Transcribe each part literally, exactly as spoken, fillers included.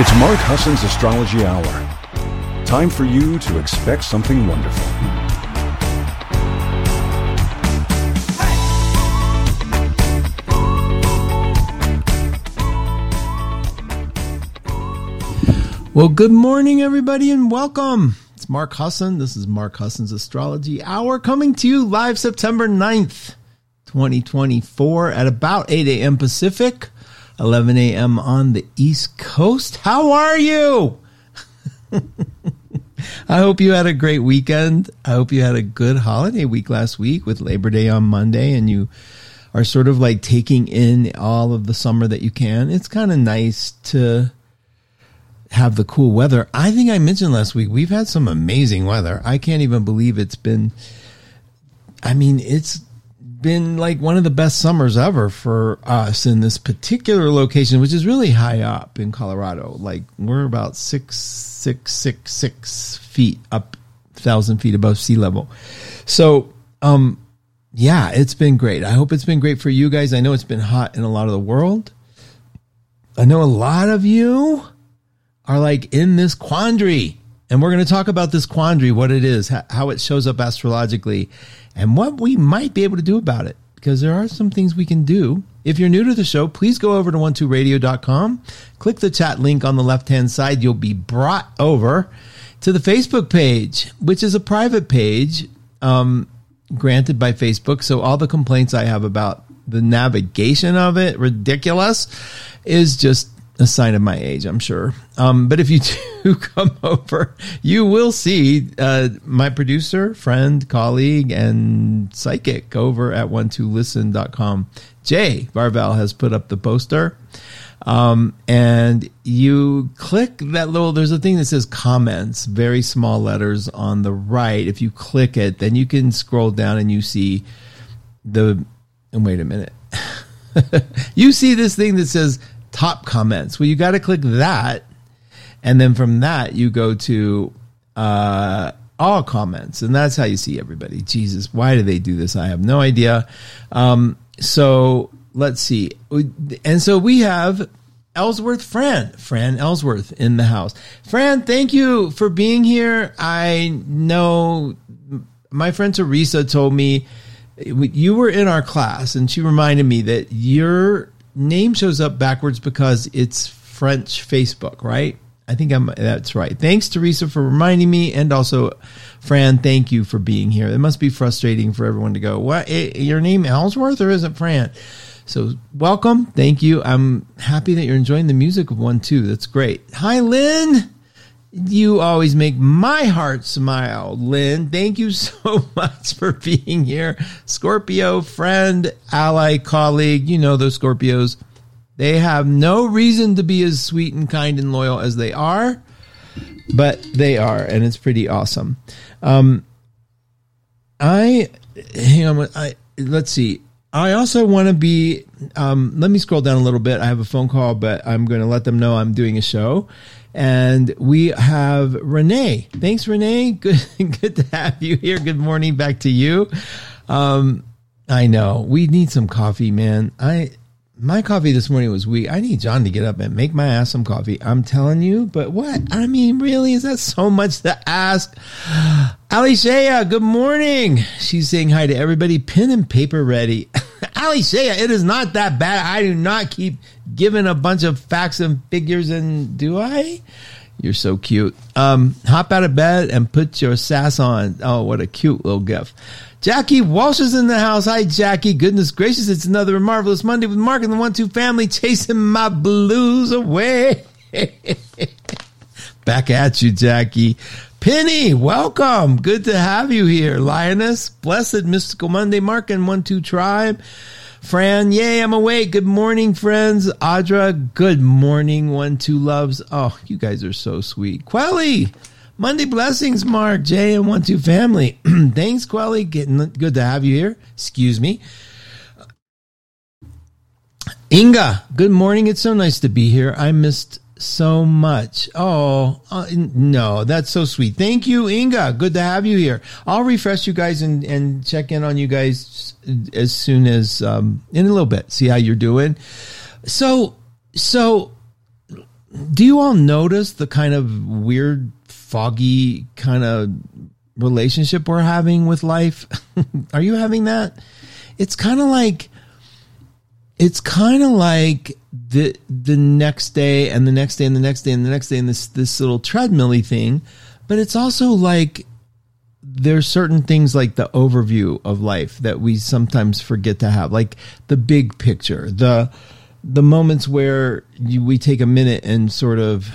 It's Mark Husson's Astrology Hour. Time for you to expect something wonderful. Well, good morning, everybody, and welcome. It's Mark Husson. This is Mark Husson's Astrology Hour, coming to you live September ninth, twenty twenty-four at about eight a.m. Pacific, eleven a.m. on the East Coast. How are you? I hope you had a great weekend. I hope you had a good holiday week last week with Labor Day on Monday, and you are sort of like taking in all of the summer that you can. It's kind of nice to have the cool weather. I think I mentioned last week, we've had some amazing weather. I can't even believe it's been, I mean, it's been like one of the best summers ever for us in this particular location, which is really high up in Colorado. Like we're about six, six, six, six feet up, thousand feet above sea level. So, um, yeah, it's been great. I hope it's been great for you guys. I know it's been hot in a lot of the world. I know a lot of you are like in this quandary, and we're going to talk about this quandary, what it is, how it shows up astrologically, and what we might be able to do about it, because there are some things we can do. If you're new to the show, please go over to one two radio dot com, click the chat link on the left-hand side. You'll be brought over to the Facebook page, which is a private page um, granted by Facebook. So all the complaints I have about the navigation of it, ridiculous, is just a sign of my age, I'm sure. Um, but if you do come over, you will see uh, my producer, friend, colleague, and psychic over at one two listen dot com. Jay Varvel has put up the poster. Um, and you click that little, there's a thing that says comments, very small letters on the right. If you click it, then you can scroll down and you see the, and wait a minute. You see this thing that says top comments. Well, you got to click that, and then from that you go to uh, all comments, and that's how you see everybody. Jesus, why do they do this? I have no idea. Um, so let's see, and so we have Ellsworth Fran, Fran Ellsworth in the house. Fran, thank you for being here. I know my friend Teresa told me you were in our class, and she reminded me that you're name shows up backwards because it's French Facebook, right? I think I'm, that's right. Thanks, Teresa, for reminding me. And also, Fran, thank you for being here. It must be frustrating for everyone to go, what, your name Ellsworth or is it Fran? So welcome. Thank you. I'm happy that you're enjoying the music of one, two. That's great. Hi, Lynn. You always make my heart smile, Lynn. Thank you so much for being here. Scorpio, friend, ally, colleague. You know those Scorpios. They have no reason to be as sweet and kind and loyal as they are, but they are, and it's pretty awesome. Um, I, hang on, I, let's see. I also want to be, um, let me scroll down a little bit. I have a phone call, but I'm going to let them know I'm doing a show. And we have Renee. Thanks, Renee. Good, good to have you here. Good morning back to you. Um, I know we need some coffee, man. I my coffee this morning was weak. I need John to get up and make my ass some coffee. I'm telling you. But what? I mean, really, is that so much to ask? Alicia, good morning. She's saying hi to everybody. Pen and paper ready. Alicia, it is not that bad. I do not keep giving a bunch of facts and figures, and do I? You're so cute. Um, hop out of bed and put your sass on. Oh, what a cute little gift. Jackie Walsh is in the house. Hi, Jackie. Goodness gracious, it's another Marvelous Monday with Mark and the one two family, chasing my blues away. Back at you, Jackie. Penny, welcome. Good to have you here. Lioness, blessed mystical Monday, Mark and one two tribe. Fran, yay, I'm awake. Good morning, friends. Audra, good morning. One two loves. Oh, you guys are so sweet. Quelly, Monday blessings, Mark, Jay, and one two family. Thanks, Quelly. Getting good to have you here. Excuse me. Inga, good morning. It's so nice to be here. I missed so much. Oh, uh, no, that's so sweet. Thank you, Inga. Good to have you here. I'll refresh you guys and, and check in on you guys as soon as, um, in a little bit, see how you're doing. So, so do you all notice the kind of weird, foggy kind of relationship we're having with life? Are you having that? It's kind of like, it's kind of like the the next day and the next day and the next day and the next day and this this little treadmill-y thing, but it's also like there's certain things like the overview of life that we sometimes forget to have, like the big picture, the the moments where you, we take a minute and sort of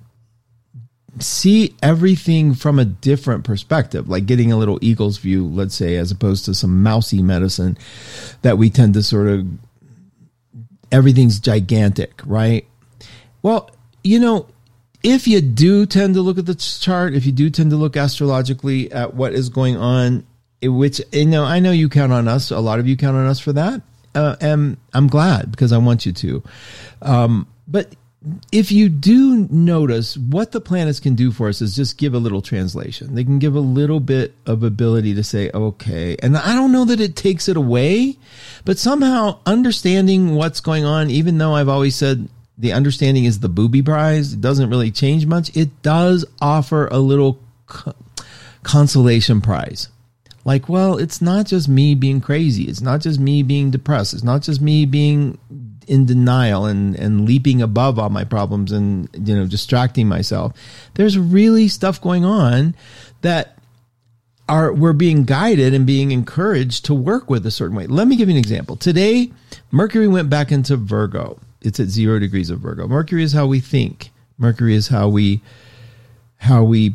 see everything from a different perspective, like getting a little eagle's view, let's say, as opposed to some mousy medicine that we tend to sort of, everything's gigantic, right? Well, you know, if you do tend to look at the chart, if you do tend to look astrologically at what is going on, which, you know, I know you count on us, a lot of you count on us for that, uh, and I'm glad because I want you to. Um, but if you do notice, what the planets can do for us is just give a little translation. They can give a little bit of ability to say, okay, and I don't know that it takes it away, but somehow understanding what's going on, even though I've always said the understanding is the booby prize, it doesn't really change much. It does offer a little co- consolation prize. Like, well, it's not just me being crazy. It's not just me being depressed. It's not just me being in denial and, and leaping above all my problems and, you know, distracting myself. There's really stuff going on that are, we're being guided and being encouraged to work with a certain way. Let me give you an example. Today, Mercury went back into Virgo. It's at zero degrees of Virgo. Mercury is how we think. Mercury is how we, how we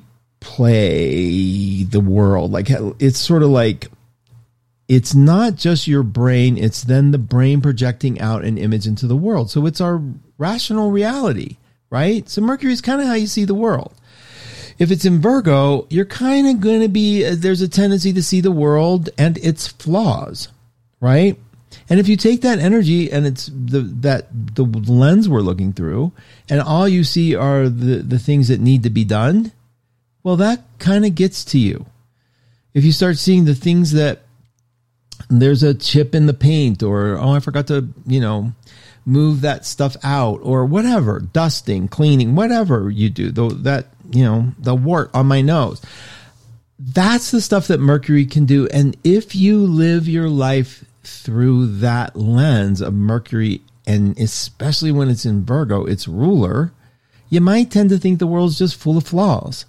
play the world. Like, it's sort of like, it's not just your brain, it's then the brain projecting out an image into the world. So it's our rational reality, right? So Mercury is kind of how you see the world. If it's in Virgo, you're kind of going to be, there's a tendency to see the world and its flaws, right? And if you take that energy and it's the that the lens we're looking through, and all you see are the, the things that need to be done, well, that kind of gets to you. If you start seeing the things that there's a chip in the paint, or, oh, I forgot to, you know, move that stuff out, or whatever, dusting, cleaning, whatever you do, though, that, you know, the wart on my nose, that's the stuff that Mercury can do. And if you live your life through that lens of Mercury, and especially when it's in Virgo, its ruler, you might tend to think the world's just full of flaws.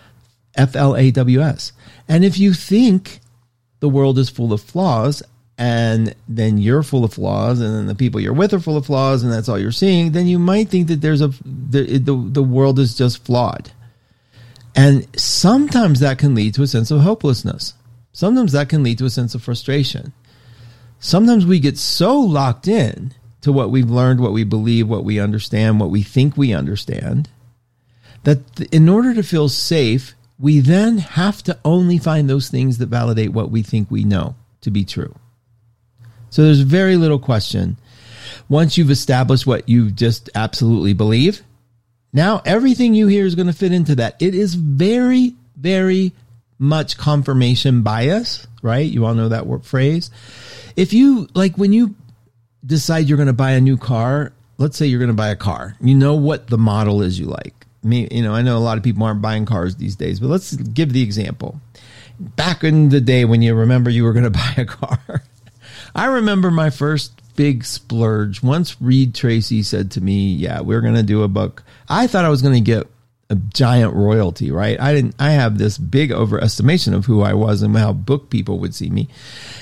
F L A W S. And if you think the world is full of flaws, and then you're full of flaws, and then the people you're with are full of flaws, and that's all you're seeing, then you might think that there's a the the, the world is just flawed. And sometimes that can lead to a sense of hopelessness. Sometimes that can lead to a sense of frustration. Sometimes we get so locked in to what we've learned, what we believe, what we understand, what we think we understand, that in order to feel safe, we then have to only find those things that validate what we think we know to be true. So there's very little question. Once you've established what you just absolutely believe, now everything you hear is going to fit into that. It is very, very much confirmation bias, right? You all know that word phrase. If you, like when you decide you're going to buy a new car, let's say you're going to buy a car, you know what the model is you like. Me, you know, I know a lot of people aren't buying cars these days, but let's give the example. Back in the day when you remember you were going to buy a car, I remember my first big splurge. Once Reed Tracy said to me, yeah, we're going to do a book. I thought I was going to get a giant royalty, right? I didn't, I have this big overestimation of who I was and how book people would see me.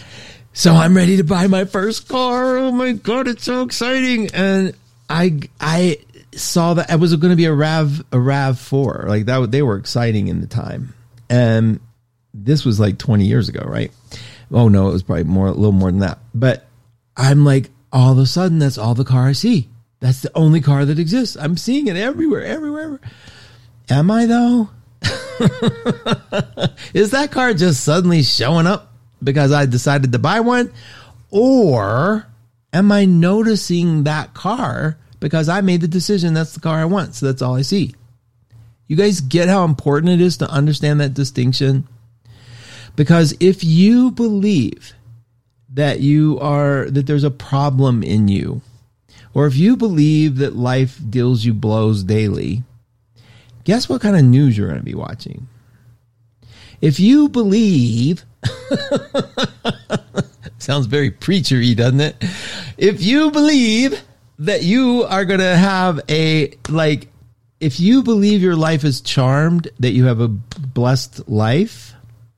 So I'm ready to buy my first car. Oh my God, it's so exciting. And I, I, saw that it was going to be a RAV, a RAV four, like that. They were exciting in the time, and this was like twenty years ago, right? Oh no, it was probably more, a little more than that. But I'm like, all of a sudden, that's all the car I see. That's the only car that exists. I'm seeing it everywhere, everywhere. Am I though? Is that car just suddenly showing up because I decided to buy one, or am I noticing that car because I made the decision that's the car I want, so that's all I see? You guys get how important it is to understand that distinction? Because if you believe that you are, that there's a problem in you, or if you believe that life deals you blows daily, guess what kind of news you're going to be watching? If you believe, sounds very preachery, doesn't it? If you believe that you are going to have a, like, if you believe your life is charmed, that you have a blessed life,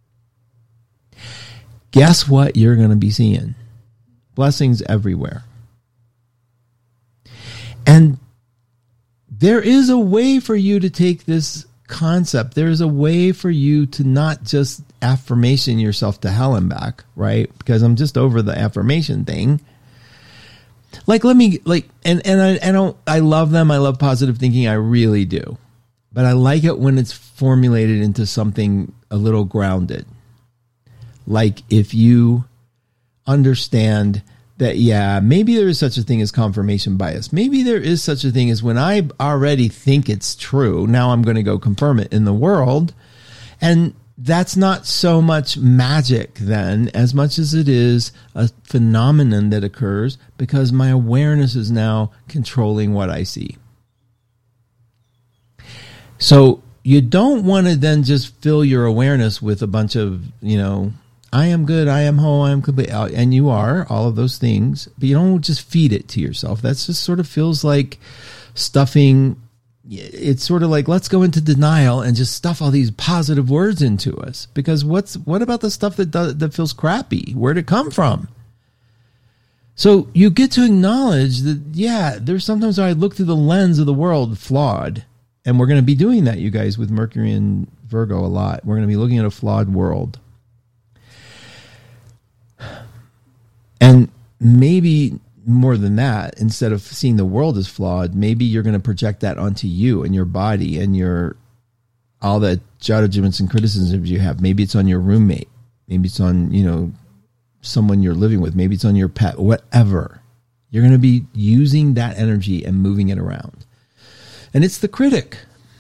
guess what you're going to be seeing? Blessings everywhere. And there is a way for you to take this concept. There is a way for you to not just affirmation yourself to hell and back, right? Because I'm just over the affirmation thing. Like, let me, like, and, and I, I don't, I love them. I love positive thinking. I really do. But I like it when it's formulated into something a little grounded. Like if you understand that, yeah, maybe there is such a thing as confirmation bias. Maybe there is such a thing as when I already think it's true, now I'm going to go confirm it in the world. And that's not so much magic then, as much as it is a phenomenon that occurs because my awareness is now controlling what I see. So you don't want to then just fill your awareness with a bunch of, you know, I am good, I am whole, I am complete, and you are, all of those things, but you don't just feed it to yourself. That just sort of feels like stuffing. It's sort of like, let's go into denial and just stuff all these positive words into us. Because what's what about the stuff that does, that feels crappy? Where'd it come from? So you get to acknowledge that, yeah, there's sometimes I look through the lens of the world flawed. And we're going to be doing that, you guys, with Mercury and Virgo a lot. We're going to be looking at a flawed world. And maybe more than that, instead of seeing the world as flawed, maybe you're going to project that onto you and your body and your all the judgments and criticisms you have. Maybe it's on your roommate. Maybe it's on, you know, someone you're living with. Maybe it's on your pet, whatever. You're going to be using that energy and moving it around. And it's the critic.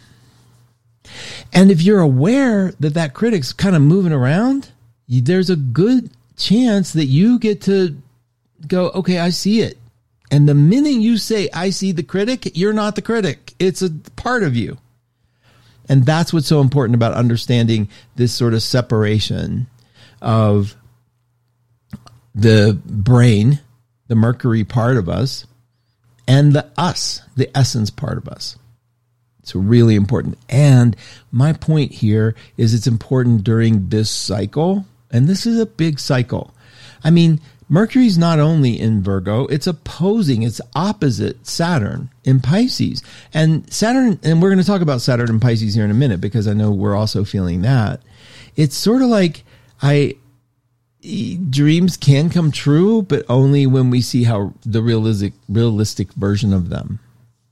And if you're aware that that critic's kind of moving around, there's a good chance that you get to go, okay, I see it. And the minute you say, I see the critic, you're not the critic. It's a part of you. And that's what's so important about understanding this sort of separation of the brain, the Mercury part of us, and the us, the essence part of us. It's really important. And my point here is it's important during this cycle. And this is a big cycle. I mean, Mercury's not only in Virgo, it's opposing, it's opposite Saturn in Pisces. And Saturn, and we're going to talk about Saturn and Pisces here in a minute because I know we're also feeling that. It's sort of like I dreams can come true, but only when we see how the realistic realistic version of them.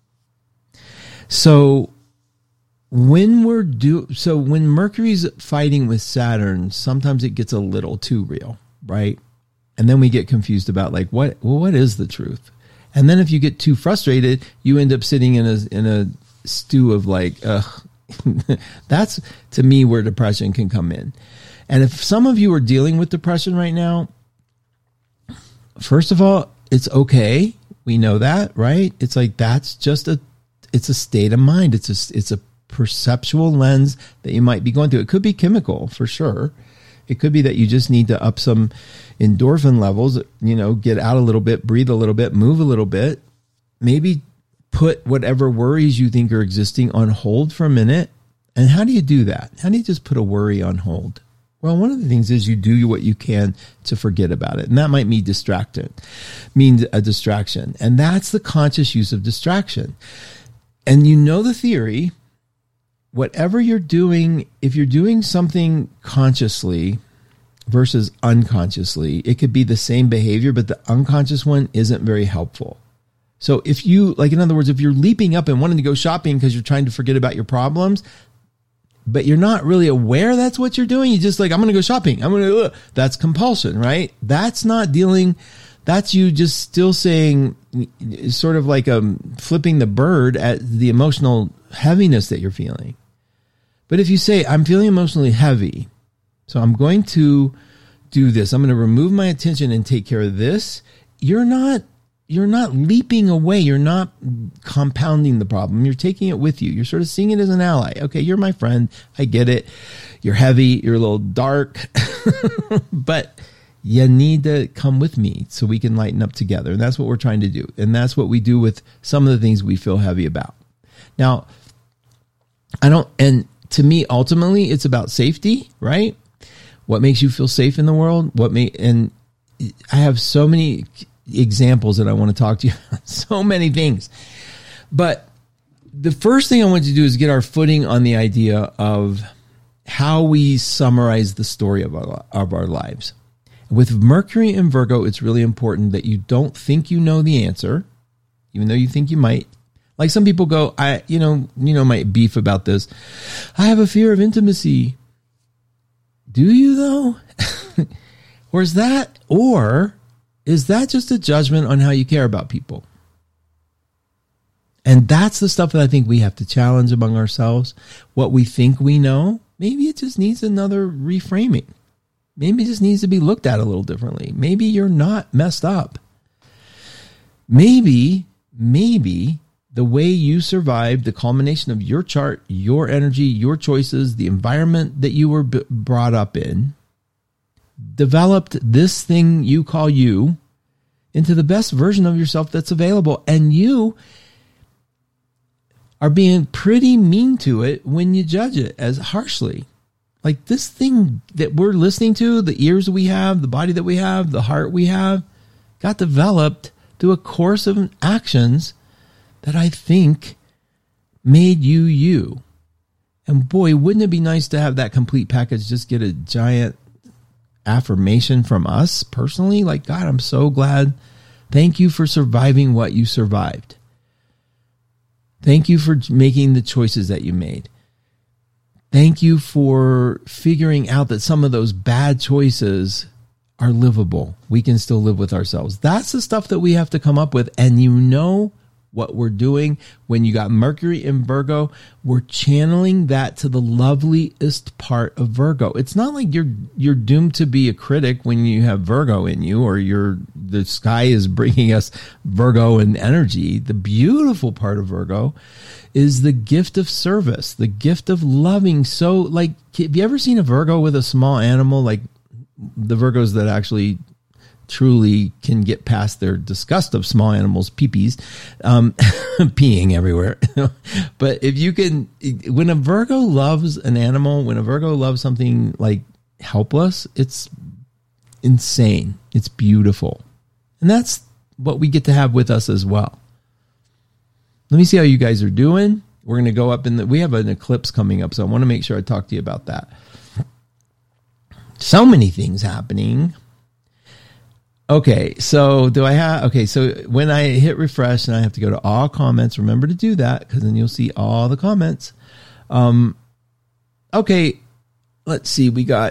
So when we're do so when Mercury's fighting with Saturn, sometimes it gets a little too real, right? And then we get confused about like what well what is the truth? And then if you get too frustrated, you end up sitting in a in a stew of like, ugh. That's to me where depression can come in. And if some of you are dealing with depression right now, first of all, it's okay. We know that, right? It's like that's just a it's a state of mind. It's a it's a perceptual lens that you might be going through. It could be chemical for sure. It could be that you just need to up some endorphin levels, you know, get out a little bit, breathe a little bit, move a little bit, maybe put whatever worries you think are existing on hold for a minute. And how do you do that? How do you just put a worry on hold? Well, one of the things is you do what you can to forget about it. And that might mean distracted, mean a distraction. And that's the conscious use of distraction. And you know the theory, whatever you're doing, if you're doing something consciously versus unconsciously, it could be the same behavior, but the unconscious one isn't very helpful. So if you, like, in other words, if you're leaping up and wanting to go shopping because you're trying to forget about your problems, but you're not really aware that's what you're doing, you just like, I'm going to go shopping. I'm going to, uh, that's compulsion, right? That's not dealing, that's you just still saying, sort of like um, flipping the bird at the emotional heaviness that you're feeling. But if you say, I'm feeling emotionally heavy, so I'm going to do this, I'm going to remove my attention and take care of this, you're not you're not leaping away. You're not compounding the problem. You're taking it with you. You're sort of seeing it as an ally. Okay, you're my friend. I get it. You're heavy. You're a little dark. But you need to come with me so we can lighten up together. And that's what we're trying to do. And that's what we do with some of the things we feel heavy about. Now, I don't, and to me, ultimately, it's about safety, right? What makes you feel safe in the world? What may, and I have so many examples that I want to talk to you about, so many things. But the first thing I want to do is get our footing on the idea of how we summarize the story of our, of our lives. With Mercury and Virgo, it's really important that you don't think you know the answer, even though you think you might. Like some people go, I, you know, you know, my beef about this. I have a fear of intimacy. Do you though? Or is that, or is that just a judgment on how you care about people? And that's the stuff that I think we have to challenge among ourselves. What we think we know, maybe it just needs another reframing. Maybe it just needs to be looked at a little differently. Maybe you're not messed up. Maybe, maybe the way you survived the culmination of your chart, your energy, your choices, the environment that you were b- brought up in, developed this thing you call you into the best version of yourself that's available. And you are being pretty mean to it when you judge it as harshly. Like this thing that we're listening to, the ears we have, the body that we have, the heart we have, got developed through a course of actions that I think made you you. And boy, wouldn't it be nice to have that complete package, just get a giant affirmation from us personally? Like, God, I'm so glad. Thank you for surviving what you survived. Thank you for making the choices that you made. Thank you for figuring out that some of those bad choices are livable. We can still live with ourselves. That's the stuff that we have to come up with. And you know what we're doing when you got Mercury in Virgo, we're channeling that to the loveliest part of Virgo. It's not like you're you're doomed to be a critic when you have Virgo in you, or you're the sky is bringing us Virgo and energy. The beautiful part of Virgo is the gift of service, the gift of loving. So, like, have you ever seen a Virgo with a small animal? Like the Virgos that actually truly can get past their disgust of small animals' peepees, um, peeing everywhere. But if you can, when a Virgo loves an animal, when a Virgo loves something like helpless, it's insane. It's beautiful. And that's what we get to have with us as well. Let me see how you guys are doing. We're going to go up in the, we have an eclipse coming up, so I want to make sure I talk to you about that. So many things happening. Okay, so do I have, okay, so when I hit refresh and I have to go to all comments, remember to do that because then you'll see all the comments. Um, okay, let's see, we got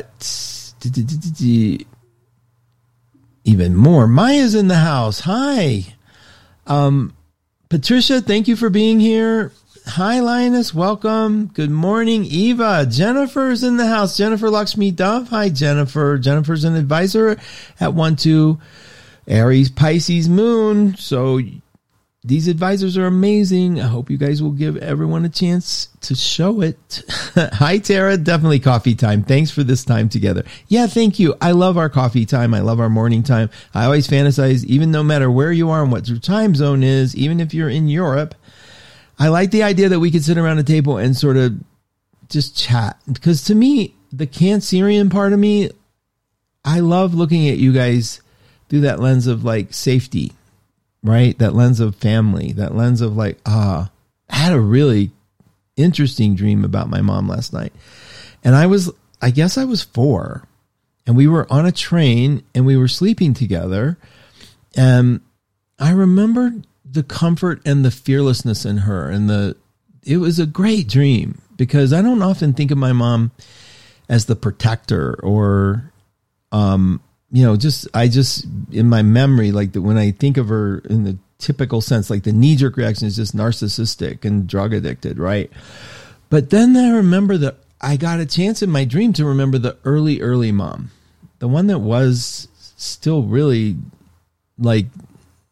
even more. Maya's in the house. Hi. Um, Patricia, thank you for being here. Hi, Linus. Welcome. Good morning, Eva. Jennifer's in the house. Jennifer Lakshmi Dove. Hi, Jennifer. Jennifer's an advisor at one two Aries Pisces Moon. So these advisors are amazing. I hope you guys will give everyone a chance to show it. Hi, Tara. Definitely coffee time. Thanks for this time together. Yeah, thank you. I love our coffee time. I love our morning time. I always fantasize, even no matter where you are and what your time zone is, even if you're in Europe, I like the idea that we could sit around a table and sort of just chat. Because to me, the Cancerian part of me, I love looking at you guys through that lens of like safety, right? That lens of family, that lens of like, ah, I had a really interesting dream about my mom last night. And I was, I guess I was four. And we were on a train and we were sleeping together. And I remembered the comfort and the fearlessness in her, and the it was a great dream because I don't often think of my mom as the protector or um you know just I just in my memory, like the, when I think of her in the typical sense, like the knee-jerk reaction is just narcissistic and drug addicted, right? But then I remember that I got a chance in my dream to remember the early early mom, the one that was still really like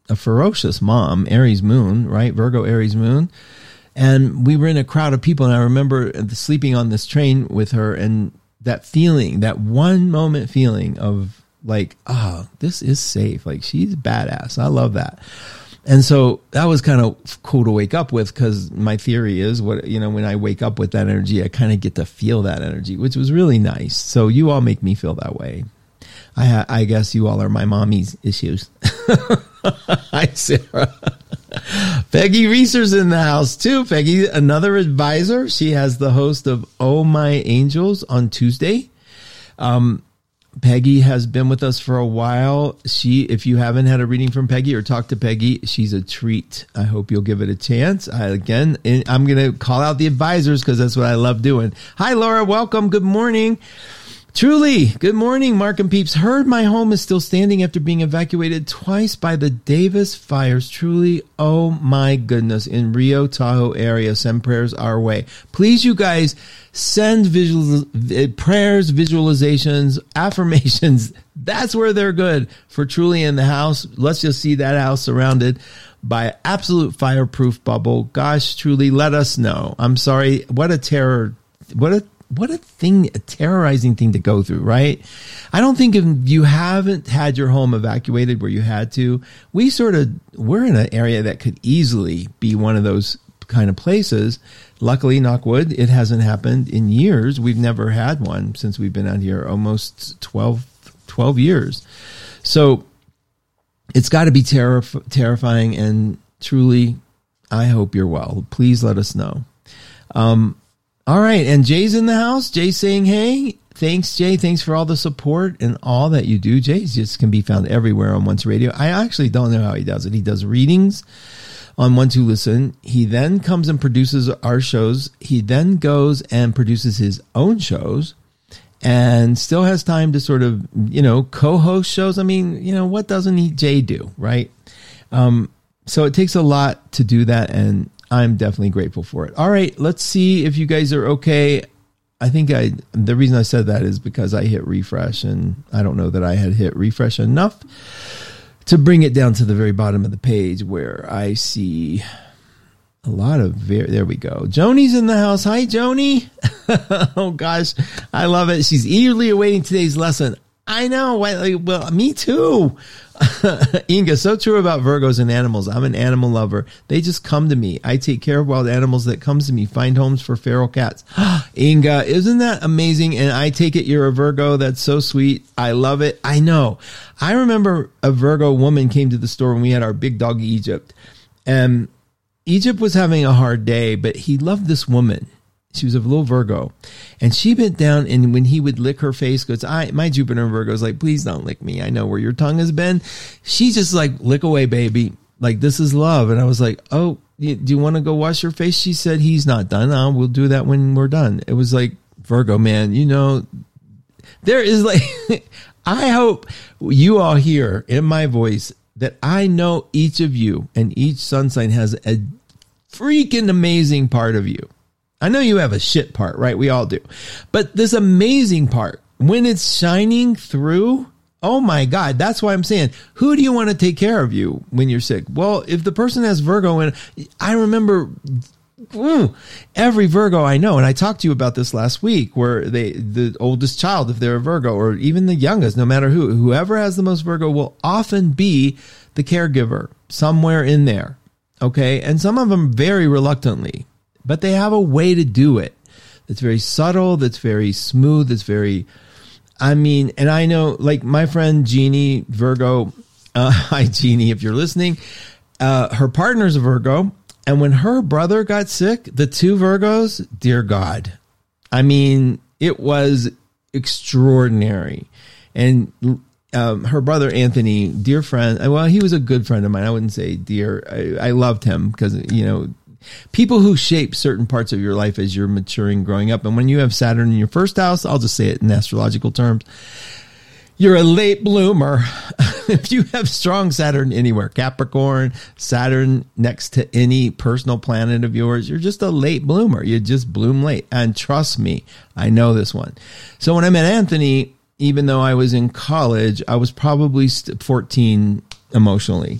a ferocious mom, Aries moon, right? Virgo, Aries moon. And we were in a crowd of people, and I remember sleeping on this train with her, and that feeling, that one moment feeling of like, oh, this is safe. Like, she's badass. I love that. And so that was kind of cool to wake up with, because my theory is, what, you know, when I wake up with that energy, I kind of get to feel that energy, which was really nice. So you all make me feel that way. I, ha- I guess you all are my mommy's issues. Hi, Sarah. Peggy Reeser's in the house too. Peggy, another advisor. She has the host of Oh My Angels on Tuesday. Um, Peggy has been with us for a while. She, if you haven't had a reading from Peggy or talked to Peggy, she's a treat. I hope you'll give it a chance. I, again, I'm going to call out the advisors because that's what I love doing. Hi, Laura. Welcome. Good morning. Truly, good morning, Mark and Peeps. Heard my home is still standing after being evacuated twice by the Davis fires. Truly, oh my goodness, in Rio Tahoe area. Send prayers our way. Please, you guys, send visual prayers, visualizations, affirmations. That's where they're good for Truly in the house. Let's just see that house surrounded by absolute fireproof bubble. Gosh, Truly, let us know. I'm sorry. What a terror. What a What a thing, a terrorizing thing to go through, right? I don't think if you haven't had your home evacuated where you had to, we sort of, we're in an area that could easily be one of those kind of places. Luckily, knock wood, it hasn't happened in years. We've never had one since we've been out here almost twelve, twelve years. So it's got to be terri- terrifying. And Truly, I hope you're well. Please let us know. Um, All right, and Jay's in the house. Jay's saying, hey, thanks, Jay. Thanks for all the support and all that you do. Jay just can be found everywhere on Once Radio. I actually don't know how he does it. He does readings on One Two Listen. He then comes and produces our shows. He then goes and produces his own shows and still has time to sort of, you know, co-host shows. I mean, you know, what doesn't he, Jay do, right? Um, so it takes a lot to do that, and I'm definitely grateful for it. All right, let's see if you guys are okay. I think I, the reason I said that is because I hit refresh, and I don't know that I had hit refresh enough to bring it down to the very bottom of the page where I see a lot of, very, there we go. Joni's in the house. Hi, Joni. Oh gosh, I love it. She's eagerly awaiting today's lesson. I know. Well, me too. Inga, so true about Virgos and animals. I'm an animal lover. They just come to me. I take care of wild animals that comes to me. Find homes for feral cats. Inga, isn't that amazing? And I take it you're a Virgo. That's so sweet. I love it. I know. I remember a Virgo woman came to the store when we had our big dog Egypt. And Egypt was having a hard day, but he loved this woman. She was a little Virgo, and she bent down, and when he would lick her face, goes, I, my Jupiter Virgo is like, please don't lick me. I know where your tongue has been. She just like, lick away, baby. Like, this is love. And I was like, oh, do you want to go wash your face? She said, he's not done. Oh, we'll do that when we're done. It was like, Virgo, man, you know, there is like, I hope you all hear in my voice that I know each of you and each sun sign has a freaking amazing part of you. I know you have a shit part, right? We all do. But this amazing part, when it's shining through, oh my God, that's why I'm saying, who do you want to take care of you when you're sick? Well, if the person has Virgo, and I remember ooh, every Virgo I know, and I talked to you about this last week, where they, the oldest child, if they're a Virgo, or even the youngest, no matter who, whoever has the most Virgo will often be the caregiver somewhere in there. Okay. And some of them very reluctantly. But they have a way to do it that's very subtle, that's very smooth, that's very, I mean, and I know, like my friend Jeannie, Virgo, uh, hi Jeannie, if you're listening, uh, her partner's a Virgo, and when her brother got sick, the two Virgos, dear God, I mean, it was extraordinary. And um, her brother Anthony, dear friend, well, he was a good friend of mine. I wouldn't say dear. I, I loved him because, you know, people who shape certain parts of your life as you're maturing, growing up. And when you have Saturn in your first house, I'll just say it in astrological terms, you're a late bloomer. If you have strong Saturn anywhere, Capricorn, Saturn next to any personal planet of yours, you're just a late bloomer. You just bloom late. And trust me, I know this one. So when I met Anthony, even though I was in college, I was probably fourteen emotionally.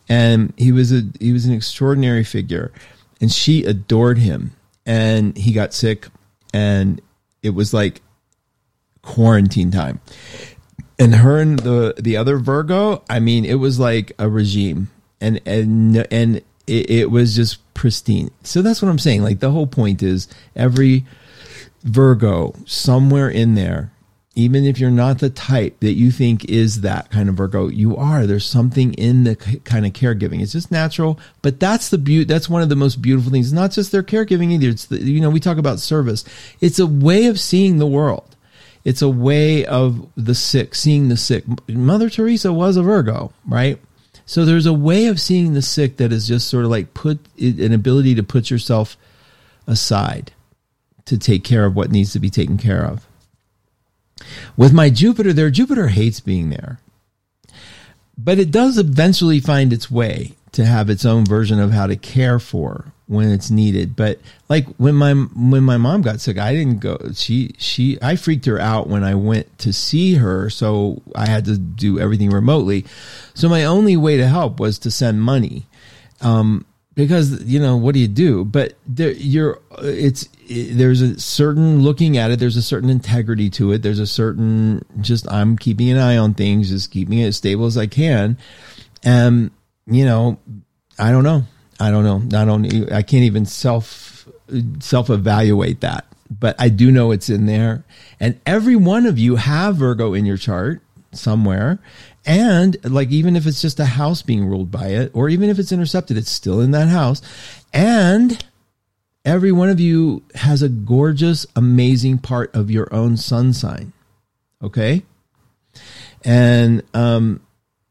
And he was a he was an extraordinary figure, and she adored him. And he got sick, and it was like quarantine time. And her and the the other Virgo, I mean, it was like a regime, and and and it, it was just pristine. So that's what I'm saying. Like, the whole point is, every Virgo somewhere in there, even if you're not the type that you think is that kind of Virgo, you are. There's something in the kind of caregiving. It's just natural, but that's the beauty. That's one of the most beautiful things. Not just their caregiving either. It's the, you know, we talk about service. It's a way of seeing the world. It's a way of the sick, seeing the sick. Mother Teresa was a Virgo, right? So there's a way of seeing the sick that is just sort of like put an ability to put yourself aside to take care of what needs to be taken care of. With my Jupiter there, Jupiter hates being there. But it does eventually find its way to have its own version of how to care for when it's needed. But like when my when my mom got sick, I didn't go. She she I freaked her out when I went to see her, so I had to do everything remotely. So my only way to help was to send money. Um Because, you know, what do you do? But there, you're, it's, it, there's a certain looking at it. There's a certain integrity to it. There's a certain, just, I'm keeping an eye on things, just keeping it as stable as I can. And, you know, I don't know. I don't know. I don't, I can't even self, self evaluate that, but I do know it's in there. And every one of you have Virgo in your chart somewhere. And like, even if it's just a house being ruled by it, or even if it's intercepted, it's still in that house. And every one of you has a gorgeous, amazing part of your own sun sign. Okay. And, um,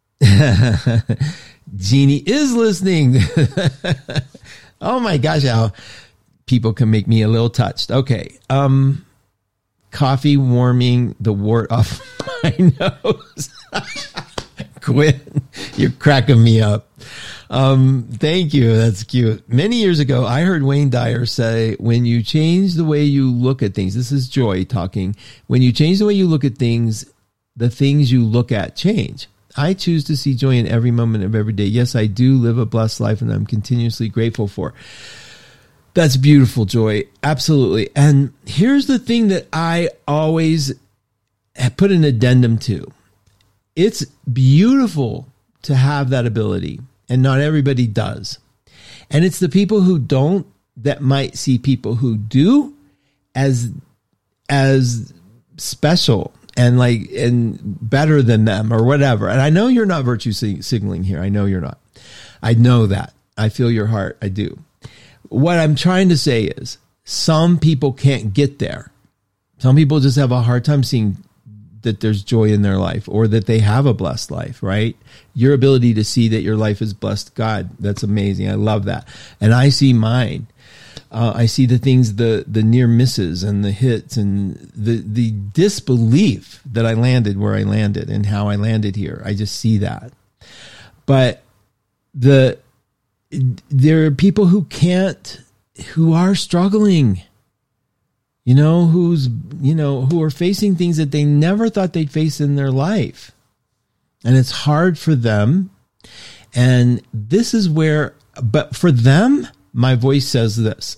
Jeannie is listening. Oh my gosh, how people can make me a little touched. Okay. Um, coffee warming the wart off my nose. Quinn, you're cracking me up. Um, thank you. That's cute. Many years ago, I heard Wayne Dyer say, when you change the way you look at things, this is Joy talking, when you change the way you look at things, the things you look at change. I choose to see joy in every moment of every day. Yes, I do live a blessed life, and I'm continuously grateful for. That's beautiful, Joy. Absolutely. And here's the thing that I always put an addendum to. It's beautiful to have that ability, and not everybody does. And it's the people who don't that might see people who do as as special and like and better than them or whatever. And I know you're not virtue signaling here. I know you're not. I know that. I feel your heart. I do. What I'm trying to say is, some people can't get there. Some people just have a hard time seeing that there's joy in their life, or that they have a blessed life, right? Your ability to see that your life is blessed, God, that's amazing. I love that. And I see mine. Uh, I see the things, the the near misses and the hits and the, the disbelief that I landed where I landed and how I landed here. I just see that. But the there are people who can't, who are struggling. You know, who's, you know, who are facing things that they never thought they'd face in their life. And it's hard for them. And this is where, but for them, my voice says this.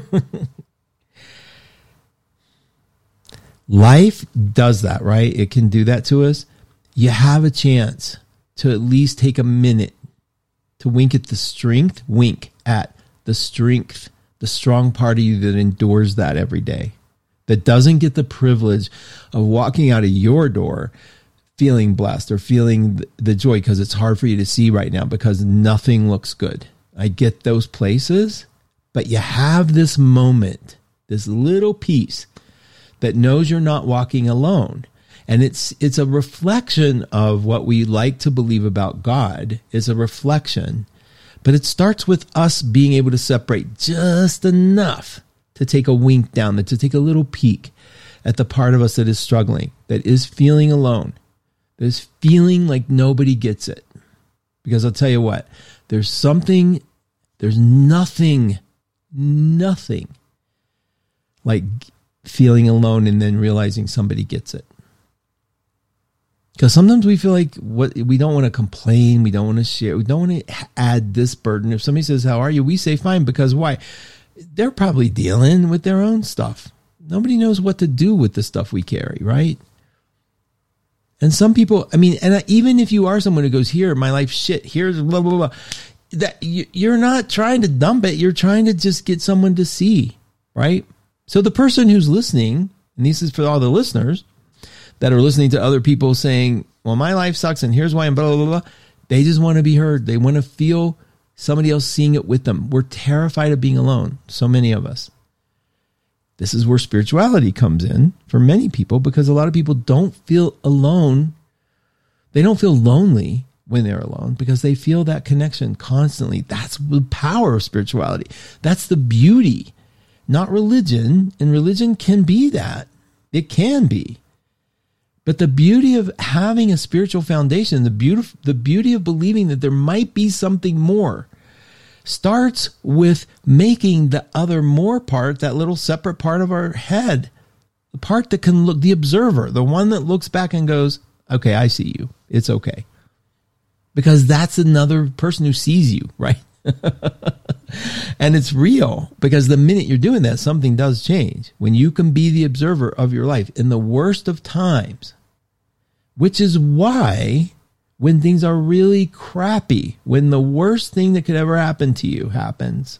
Life does that, right? It can do that to us. You have a chance to at least take a minute to wink at the strength, wink at the strength, the strong part of you that endures that every day, that doesn't get the privilege of walking out of your door feeling blessed or feeling the joy because it's hard for you to see right now because nothing looks good. I get those places, but you have this moment, this little piece that knows you're not walking alone. And it's it's a reflection of what we like to believe about God. It's a reflection, but it starts with us being able to separate just enough to take a wink down, to take a little peek at the part of us that is struggling, that is feeling alone, that is feeling like nobody gets it. Because I'll tell you what, there's something, there's nothing, nothing like feeling alone and then realizing somebody gets it. Because sometimes we feel like what we don't want to complain. We don't want to share. We don't want to add this burden. If somebody says, how are you? We say fine, because why? They're probably dealing with their own stuff. Nobody knows what to do with the stuff we carry, right? And some people, I mean, and even if you are someone who goes, here, my life shit, here's blah, blah, blah, that you're not trying to dump it. You're trying to just get someone to see, right? So the person who's listening, and this is for all the listeners that are listening to other people saying, well, my life sucks and here's why I'm blah, blah, blah, blah. They just want to be heard. They want to feel somebody else seeing it with them. We're terrified of being alone. So many of us. This is where spirituality comes in for many people, because a lot of people don't feel alone. They don't feel lonely when they're alone because they feel that connection constantly. That's the power of spirituality. That's the beauty, not religion. And religion can be that. It can be. But the beauty of having a spiritual foundation, the beauty, the beauty of believing that there might be something more, starts with making the other more part, that little separate part of our head, the part that can look, the observer, the one that looks back and goes, okay, I see you. It's okay. Because that's another person who sees you, right? And it's real, because the minute you're doing that, something does change. When you can be the observer of your life in the worst of times, which is why when things are really crappy, when the worst thing that could ever happen to you happens,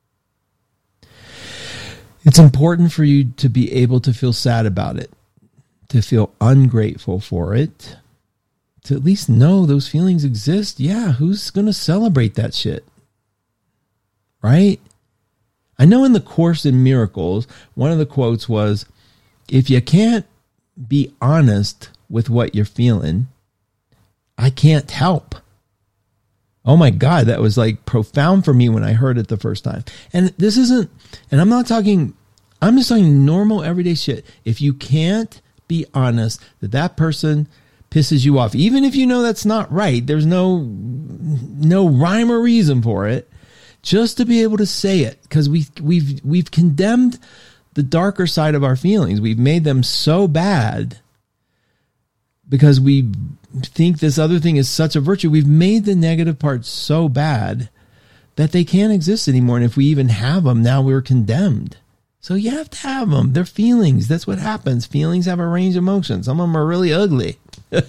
it's important for you to be able to feel sad about it, to feel ungrateful for it, to at least know those feelings exist. Yeah, who's going to celebrate that shit? Right? I know in the Course in Miracles, one of the quotes was, if you can't be honest with what you're feeling, I can't help. Oh my God, that was like profound for me when I heard it the first time. And this isn't, and I'm not talking, I'm just talking normal everyday shit. If you can't be honest that that person pisses you off, even if you know that's not right, there's no, no rhyme or reason for it, just to be able to say it, because we, we've, we've condemned the darker side of our feelings. We've made them so bad because we think this other thing is such a virtue. We've made the negative parts so bad that they can't exist anymore. And if we even have them, now we're condemned. So you have to have them. They're feelings. That's what happens. Feelings have a range of motion. Some of them are really ugly.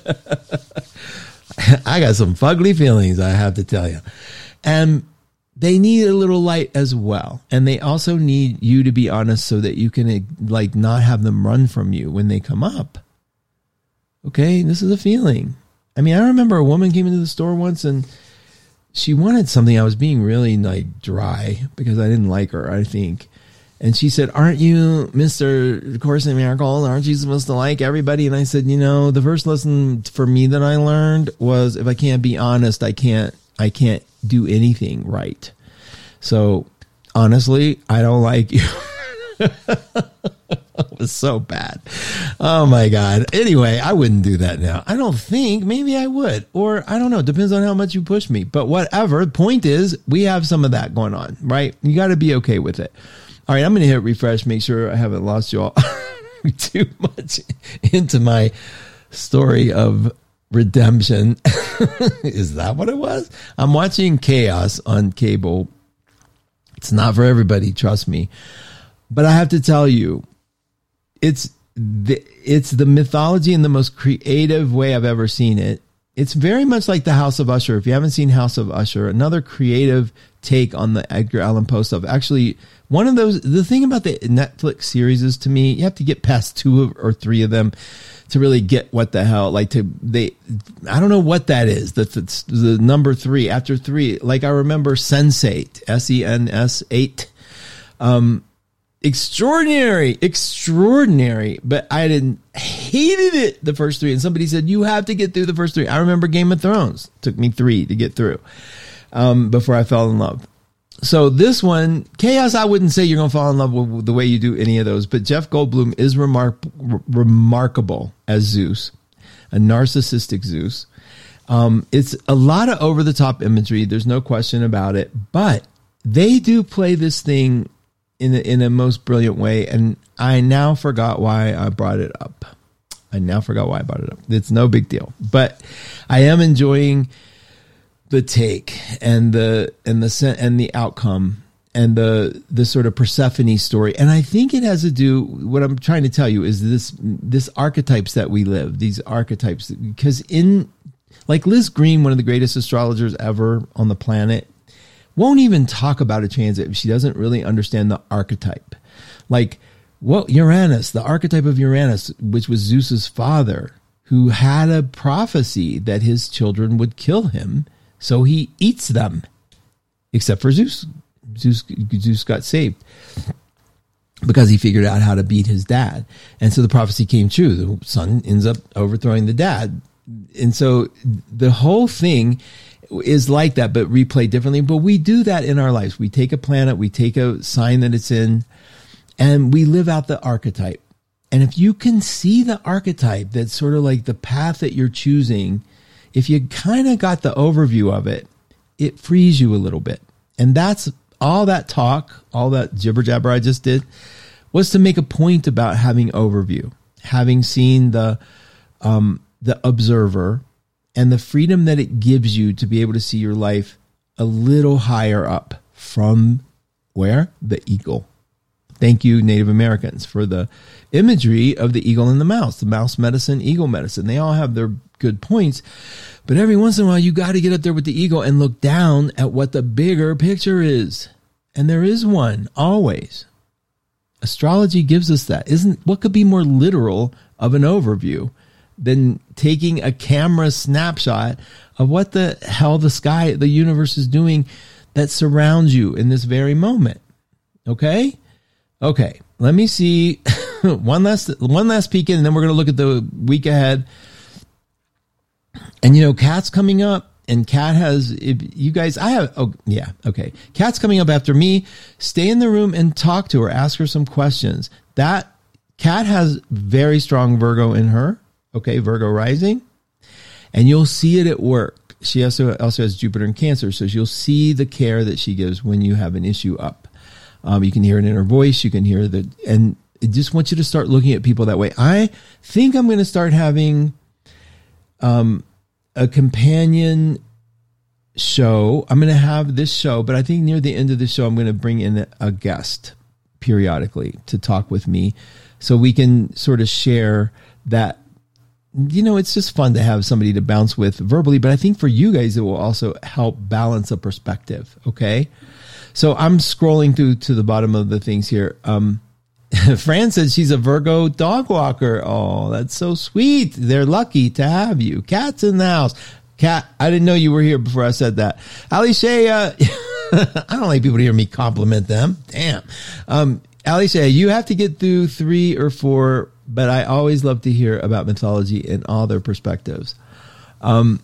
I got some fugly feelings, I have to tell you. And they need a little light as well. And they also need you to be honest so that you can like not have them run from you when they come up. Okay, this is a feeling. I mean, I remember a woman came into the store once and she wanted something. I was being really like dry because I didn't like her, I think. And she said, aren't you Mister Course in Miracles? Aren't you supposed to like everybody? And I said, you know, the first lesson for me that I learned was if I can't be honest, I can't, I can't do anything right. So honestly, I don't like you. It was so bad. Oh my God. Anyway, I wouldn't do that now. I don't think. Maybe I would. Or I don't know. Depends on how much you push me. But whatever. The point is, we have some of that going on, right? You got to be okay with it. All right, I'm going to hit refresh, make sure I haven't lost you all too much into my story of redemption. Is that what it was? I'm watching Chaos on cable. It's not for everybody, trust me. But I have to tell you, it's the, it's the mythology in the most creative way I've ever seen it. It's very much like the House of Usher. If you haven't seen House of Usher, another creative take on the Edgar Allan Poe stuff. Actually, one of those, the thing about the Netflix series is, to me, you have to get past two or three of them to really get what the hell, like to, they, I don't know what that is. That's the number three after three. Like I remember Sense eight, S E N S eight. Um, extraordinary, extraordinary, but I didn't, hated it the first three. And somebody said, you have to get through the first three. I remember Game of Thrones. Took me three to get through, um, before I fell in love. So this one, Chaos, I wouldn't say you're going to fall in love with the way you do any of those, but Jeff Goldblum is remark- r- remarkable as Zeus, a narcissistic Zeus. Um, it's a lot of over-the-top imagery. There's no question about it, but they do play this thing in a, in a most brilliant way, and I now forgot why I brought it up. I now forgot why I brought it up. It's no big deal, but I am enjoying the take and the and the and the outcome and the the sort of Persephone story. And I think it has to do. What I'm trying to tell you is this this archetypes that we live. These archetypes, because in like Liz Green, one of the greatest astrologers ever on the planet, won't even talk about a transit if she doesn't really understand the archetype. Like, well, Uranus, the archetype of Uranus, which was Zeus's father, who had a prophecy that his children would kill him, so he eats them. Except for Zeus. Zeus, Zeus got saved because he figured out how to beat his dad. And so the prophecy came true. The son ends up overthrowing the dad. And so the whole thing is like that, but replayed differently. But we do that in our lives. We take a planet, we take a sign that it's in, and we live out the archetype. And if you can see the archetype, that's sort of like the path that you're choosing, if you kind of got the overview of it, it frees you a little bit. And that's all that talk, all that jibber jabber I just did, was to make a point about having overview, having seen the um, the observer, and the freedom that it gives you to be able to see your life a little higher up from where? The eagle. Thank you, Native Americans, for the imagery of the eagle and the mouse, the mouse medicine, eagle medicine. They all have their good points, but every once in a while you got to get up there with the eagle and look down at what the bigger picture is. And there is one, always. Astrology gives us that. Isn't what could be more literal of an overview than taking a camera snapshot of what the hell the sky, the universe is doing that surrounds you in this very moment? Okay? Okay, let me see one last one last peek in, and then we're going to look at the week ahead. And, you know, Kat's coming up, and Kat has, if you guys, I have, oh, yeah, okay. Kat's coming up after me. Stay in the room and talk to her. Ask her some questions. That, Kat has very strong Virgo in her, okay, Virgo rising, and you'll see it at work. She also, also has Jupiter in Cancer, so you'll see the care that she gives when you have an issue up. Um, you can hear it in her voice. You can hear the, and I just want you to start looking at people that way. I think I'm going to start having um, a companion show. I'm going to have this show, but I think near the end of the show, I'm going to bring in a guest periodically to talk with me so we can sort of share that. You know, it's just fun to have somebody to bounce with verbally, but I think for you guys, it will also help balance a perspective. Okay. So I'm scrolling through to the bottom of the things here. Um, Fran says she's a Virgo dog walker. Oh, that's so sweet. They're lucky to have you. Cat's in the house. Cat, I didn't know you were here before I said that. Ali Shay, uh, I don't like people to hear me compliment them. Damn. Um, Ali Shay, you have to get through three or four, but I always love to hear about mythology and all their perspectives. Um,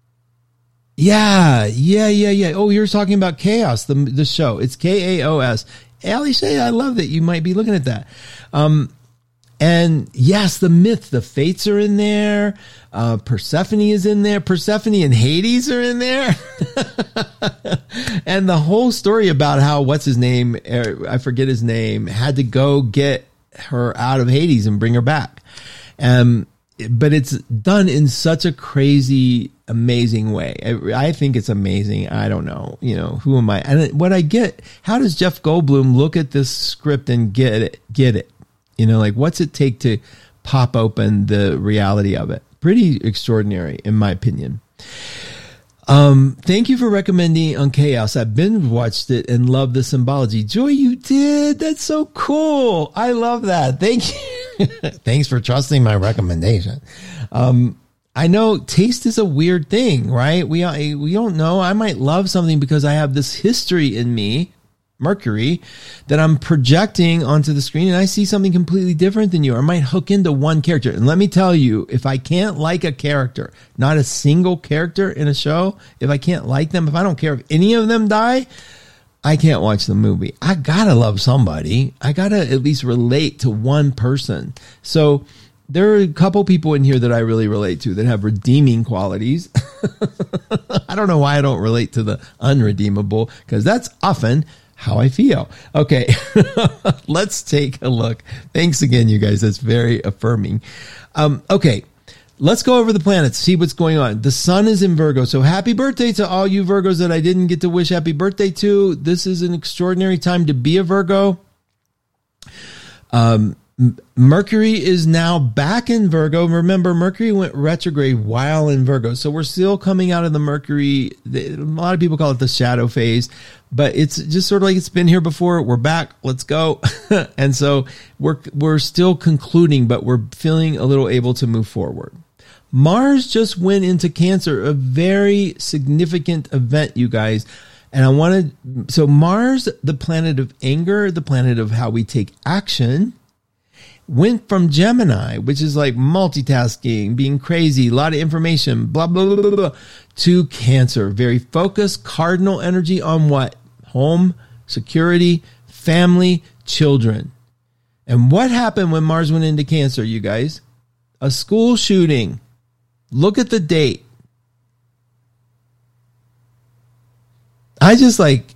Yeah, yeah, yeah, yeah. Oh, you're talking about Chaos, the the show. It's K A O S. Ali Shay, I love that you might be looking at that. Um, and yes, the myth, the fates are in there. Uh, Persephone is in there. Persephone and Hades are in there. And the whole story about how, what's his name? I forget his name, had to go get her out of Hades and bring her back. Um, but it's done in such a crazy, amazing way. I, I think it's amazing. I don't know, you know, who am I? And what I get, how does Jeff Goldblum look at this script and get it, get it? You know, like what's it take to pop open the reality of it? Pretty extraordinary, in my opinion. Um, thank you for recommending on Chaos. I've been watched it and love the symbology. Joy, you did. That's so cool. I love that. Thank you. Thanks for trusting my recommendation. Um, I know taste is a weird thing, right? We, we don't know. I might love something because I have this history in me, Mercury, that I'm projecting onto the screen, and I see something completely different than you. I might hook into one character. And let me tell you, if I can't like a character, not a single character in a show, if I can't like them, if I don't care if any of them die, I can't watch the movie. I gotta love somebody. I gotta at least relate to one person. So there are a couple people in here that I really relate to that have redeeming qualities. I don't know why I don't relate to the unredeemable, because that's often how I feel. Okay, let's take a look. Thanks again, you guys. That's very affirming. Um, okay, let's go over the planets, see what's going on. The sun is in Virgo. So happy birthday to all you Virgos that I didn't get to wish happy birthday to. This is an extraordinary time to be a Virgo. Um, Mercury is now back in Virgo. Remember, Mercury went retrograde while in Virgo. So we're still coming out of the Mercury. A lot of people call it the shadow phase, but it's just sort of like it's been here before. We're back. Let's go. And so we're, we're still concluding, but we're feeling a little able to move forward. Mars just went into Cancer, a very significant event, you guys. And I wanted, so Mars, the planet of anger, the planet of how we take action, went from Gemini, which is like multitasking, being crazy, a lot of information, blah, blah, blah, blah, blah, to Cancer. Very focused, cardinal energy on what? Home, security, family, children. And what happened when Mars went into Cancer, you guys? A school shooting. Look at the date. I just like,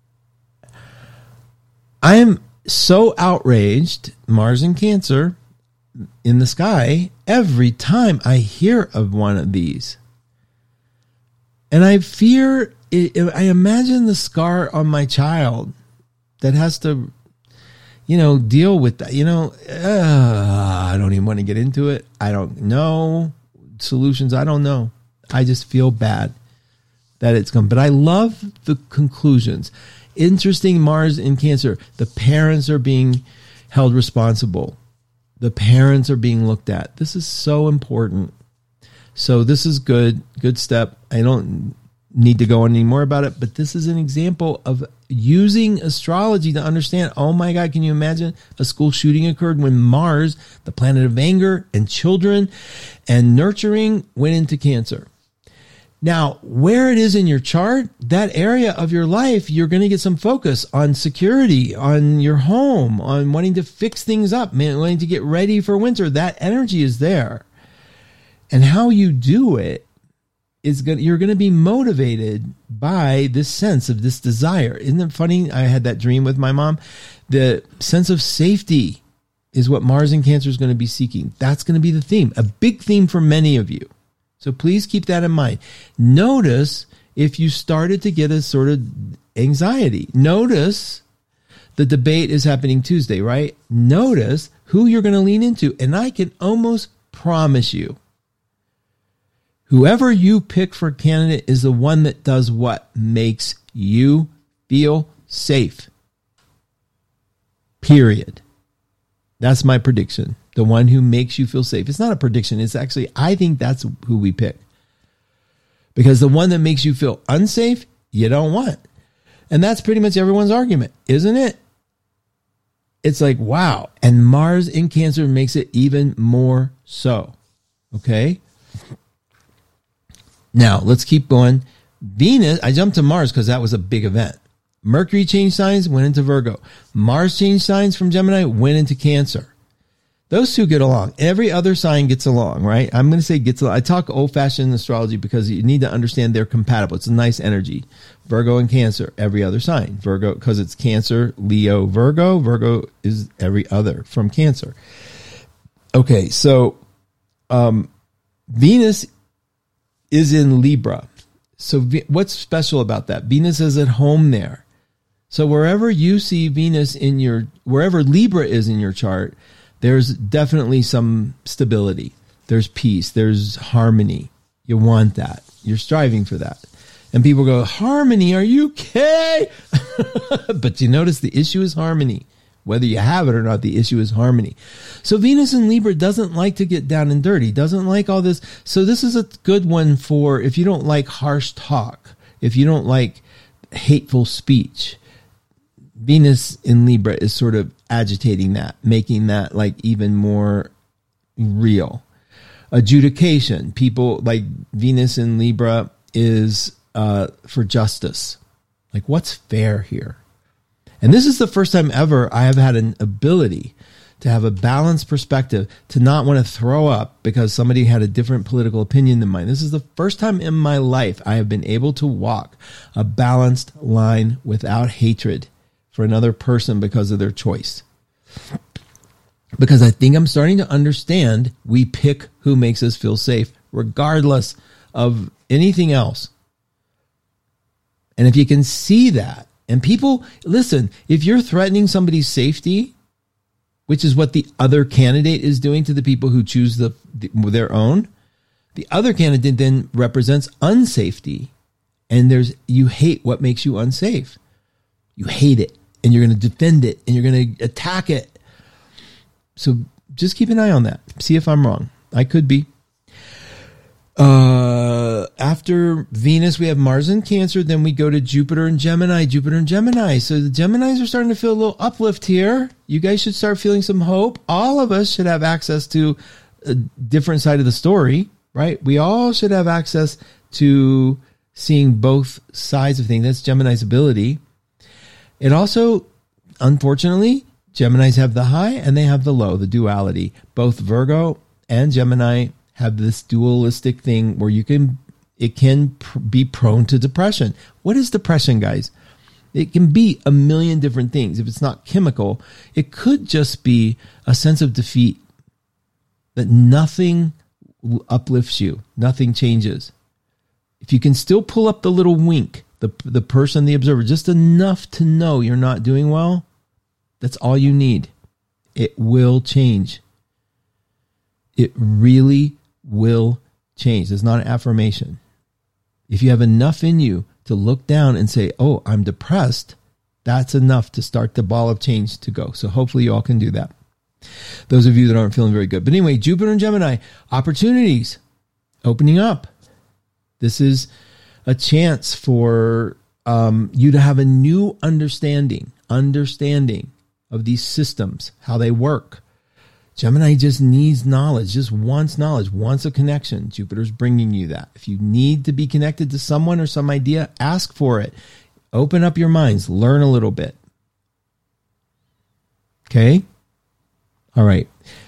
I am so outraged, Mars and Cancer in the sky, every time I hear of one of these. And I fear, I imagine the scar on my child that has to, you know, deal with that. You know, uh, I don't even want to get into it. I don't know solutions. I don't know. I just feel bad that it's come. But I love the conclusions. Interesting, Mars in Cancer. The parents are being held responsible. The parents are being looked at. This is so important. So this is good. Good step. I don't need to go on any more about it, but this is an example of using astrology to understand, oh my God, can you imagine a school shooting occurred when Mars, the planet of anger and children and nurturing, went into Cancer. Now, where it is in your chart, that area of your life, you're going to get some focus on security, on your home, on wanting to fix things up, man, wanting to get ready for winter. That energy is there. And how you do it is going, you're going to be motivated by this sense of this desire. Isn't it funny? I had that dream with my mom. The sense of safety is what Mars in Cancer is going to be seeking. That's going to be the theme, a big theme for many of you. So please keep that in mind. Notice if you started to get a sort of anxiety. Notice the debate is happening Tuesday, right? Notice who you're going to lean into. And I can almost promise you, whoever you pick for candidate is the one that does what makes you feel safe. Period. That's my prediction. The one who makes you feel safe. It's not a prediction. It's actually, I think that's who we pick. Because the one that makes you feel unsafe, you don't want. And that's pretty much everyone's argument, isn't it? It's like, wow. And Mars in Cancer makes it even more so. Okay? Now, let's keep going. Venus, I jumped to Mars because that was a big event. Mercury changed signs, went into Virgo. Mars changed signs from Gemini, went into Cancer. Those two get along. Every other sign gets along, right? I'm going to say gets along. I talk old-fashioned astrology because you need to understand they're compatible. It's a nice energy. Virgo and Cancer, every other sign. Virgo, because it's Cancer, Leo, Virgo. Virgo is every other from Cancer. Okay, so um, Venus is in Libra. So v- what's special about that? Venus is at home there. So wherever you see Venus in your, wherever Libra is in your chart, there's definitely some stability. There's peace. There's harmony. You want that. You're striving for that. And people go, harmony, are you okay? But you notice the issue is harmony. Whether you have it or not, the issue is harmony. So Venus in Libra doesn't like to get down and dirty, doesn't like all this. So this is a good one for if you don't like harsh talk, if you don't like hateful speech. Venus in Libra is sort of agitating that, making that like even more real. Adjudication. People like Venus in Libra is uh, for justice. Like what's fair here? And this is the first time ever I have had an ability to have a balanced perspective, to not want to throw up because somebody had a different political opinion than mine. This is the first time in my life I have been able to walk a balanced line without hatred, for another person because of their choice. Because I think I'm starting to understand we pick who makes us feel safe, regardless of anything else. And if you can see that, and people, listen, if you're threatening somebody's safety, which is what the other candidate is doing to the people who choose the, the their own, the other candidate then represents unsafety. And there's, you hate what makes you unsafe. You hate it, and you're going to defend it, and you're going to attack it. So just keep an eye on that. See if I'm wrong. I could be. Uh, after Venus, we have Mars in Cancer. Then we go to Jupiter and Gemini. Jupiter and Gemini. So the Geminis are starting to feel a little uplift here. You guys should start feeling some hope. All of us should have access to a different side of the story, right? We all should have access to seeing both sides of things. That's Gemini's ability. It also, unfortunately, Geminis have the high and they have the low, the duality. Both Virgo and Gemini have this dualistic thing where you can, it can pr- be prone to depression. What is depression, guys? It can be a million different things. If it's not chemical, it could just be a sense of defeat, that nothing uplifts you, nothing changes. If you can still pull up the little wink, the the person, the observer, just enough to know you're not doing well, that's all you need. It will change. It really will change. It's not an affirmation. If you have enough in you to look down and say, oh, I'm depressed, that's enough to start the ball of change to go. So hopefully you all can do that. Those of you that aren't feeling very good. But anyway, Jupiter and Gemini, opportunities opening up. This is a chance for um, you to have a new understanding, understanding of these systems, how they work. Gemini just needs knowledge, just wants knowledge, wants a connection. Jupiter's bringing you that. If you need to be connected to someone or some idea, ask for it. Open up your minds, learn a little bit. Okay? All right.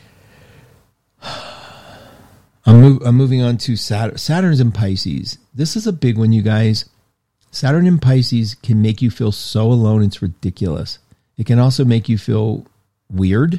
I'm, move, I'm moving on to Saturn. Saturn's in Pisces. This is a big one, you guys. Saturn in Pisces can make you feel so alone, it's ridiculous. It can also make you feel weird.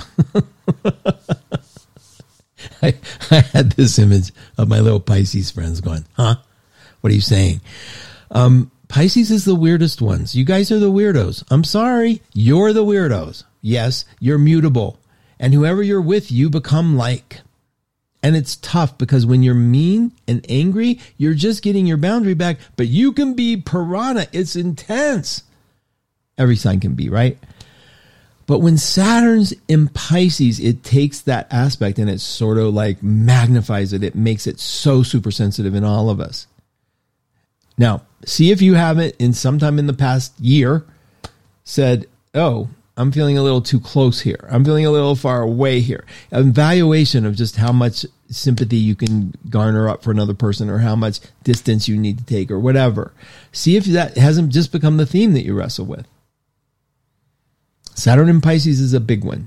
I, I had this image of my little Pisces friends going, huh? What are you saying? Um, Pisces is the weirdest ones. You guys are the weirdos. I'm sorry. You're the weirdos. Yes, you're mutable. And whoever you're with, you become like. And it's tough because when you're mean and angry, you're just getting your boundary back, but you can be piranha. It's intense. Every sign can be, right? But when Saturn's in Pisces, it takes that aspect and it sort of like magnifies it. It makes it so super sensitive in all of us. Now, see if you haven't in sometime in the past year said, oh, I'm feeling a little too close here. I'm feeling a little far away here. An evaluation of just how much sympathy you can garner up for another person or how much distance you need to take or whatever. See if that hasn't just become the theme that you wrestle with. Saturn in Pisces is a big one.